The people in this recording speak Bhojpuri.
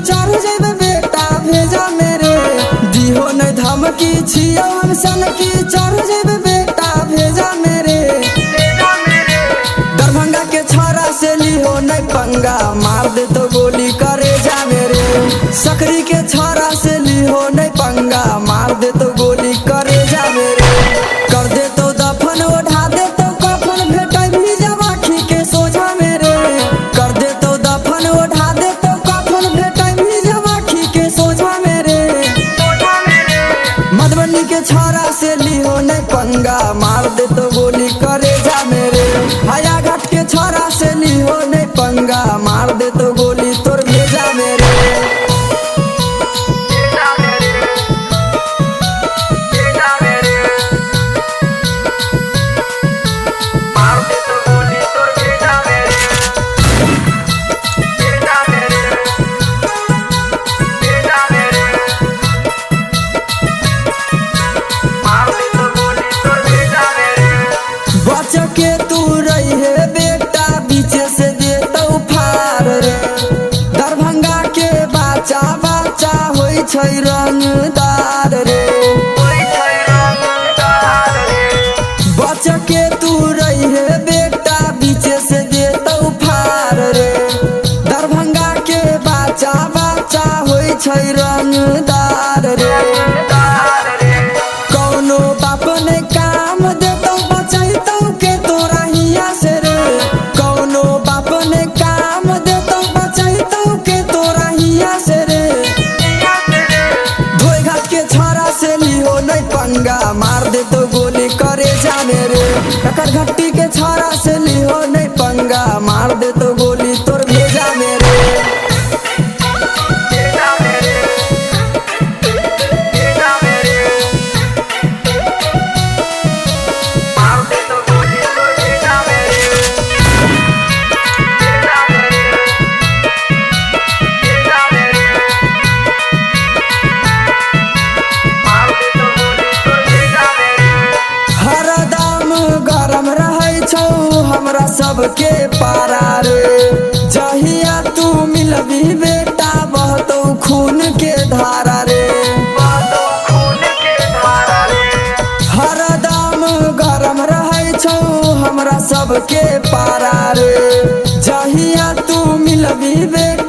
चढ़ जेबे बेटा भेजा मेरे। दिहो नहीं धमकी छियो हम सन की चढ़ जेबे बेटा भेजा मेरे। दरभंगा के छौरा से लिहो नहीं पंगा मार दे तो गोली करे जा मेरे। सकरी के छौरा से लिहो नहीं पंगा मार दे तो गोली करे जा मेरे। कर दे तो दफन ओढ़ा दे तो कफन भेटे भी जब आँखी के सोझा मेरे। कर दे तो दफन ओढ़ा दे तो कफन भेटे भी जब आँखी के सोझा मेरे। मधुबनी के छौरा से लिहो नहीं पंगा मार दे तो गोली करे जा मेरे। हाया घाट के छौरा से लिहो नहीं पंगा मार दे तो गोली तोर भेजा मेरे। बच के तू रही है बेटा पीछे से दे तो फार रे। दरभंगा के बाचा बाचा होई छै रंगदार रे। बच के तू रही है बेटा पीछे से दे तो फार रे। दरभंगा के बाचा बाचा होई छै रंगदार रे। कौनो बाप ने काम दे तो बचैतौ के तोरा हिया से रे। कौनो बाप ने काम दे तो बचैतौ के तोरा हिया से रे। धोई घाट के छौरा से लिहो नहीं पंगा मार दे तो गोली करे जा मेरे। ककर घट्टी के छौरा से लिहो नहीं पंगा मार दे तो गोली तोर भेजा मेरे। हरदम गरम रहे छौ हमरा सबके पारा रे। जहिया तू मिलबी बेटा बहतौ खून के धारा रे। हरदम गरम रहे छौ हमरा सबके पारा रे। जहिया तू मिलबी बेटा